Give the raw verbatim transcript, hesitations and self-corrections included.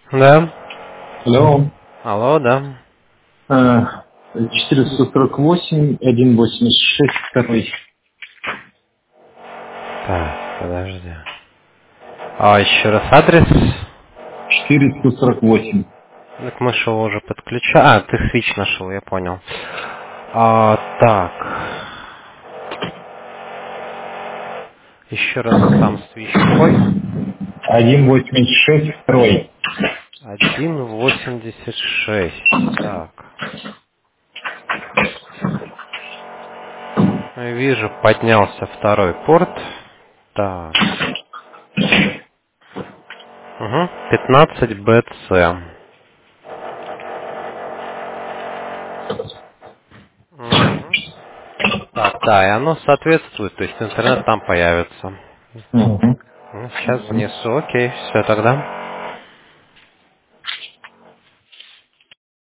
Да. Алло. Алло, да. А, четыреста сорок восемь, один восемьдесят шесть, второй. Так, подожди. А еще раз адрес? четыреста сорок восемь. Так мы же его уже подключали. А, ты свич нашел, я понял. А, так. Еще раз сам свич какой? один восемьдесят шесть, второй. один восемьдесят шесть. Так. Вижу, поднялся второй порт. Так. Угу. пятнадцать бэ цэ. Угу. Так, да, и оно соответствует, то есть интернет там появится. Мгм. Ну, сейчас внесу, окей, все тогда.